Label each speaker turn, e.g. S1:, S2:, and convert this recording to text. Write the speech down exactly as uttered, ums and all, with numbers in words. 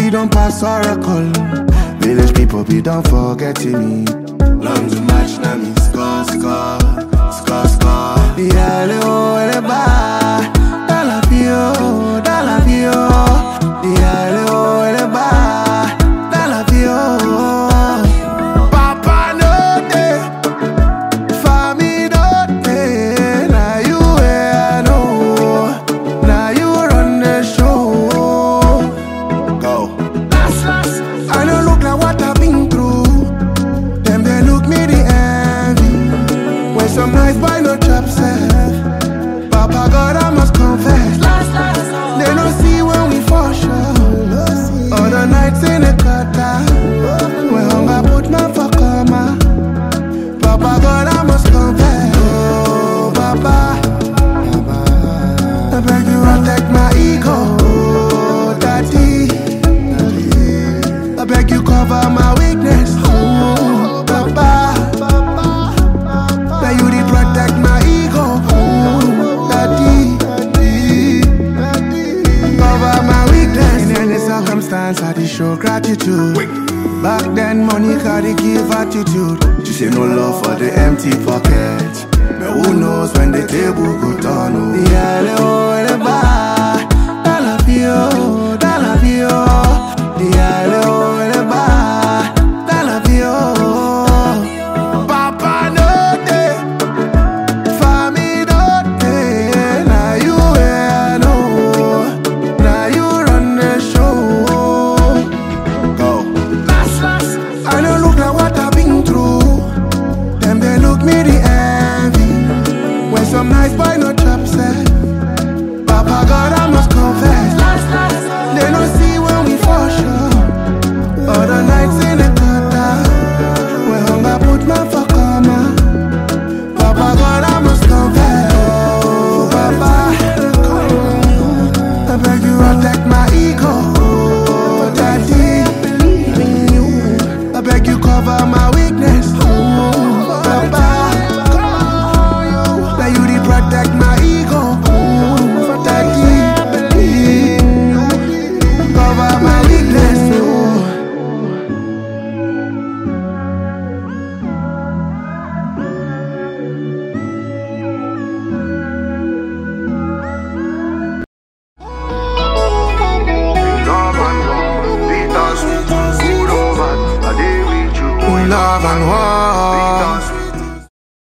S1: be don't pass oracle. Village people be don't forgetting me. Long to match na me score, score, score, score. Yeah, le oh, le ba, dans la vie oh, dans la vie oh. Yeah, le oh, le ba, dans la vie oh. Papa no day, family no day. Now you where I know, now you run the show. Go. I don't look like what I've been through. Them they look me the envy. When some nice boy no trap self. Papa God I must confess. They don't see when we fall short. All the nights in the gutter. When hunger put my for coma. Papa God I must confess. Oh Papa, I beg you protect my ego. Daddy, I beg you cover my weakness. Oh, Papa, beg you to protect my ego. Oh, Daddy, cover my weakness. In any circumstance, I did show gratitude. Back then, money carry give attitude. You say no love for the empty pocket. But who knows when the table go turn? Oh, yeah,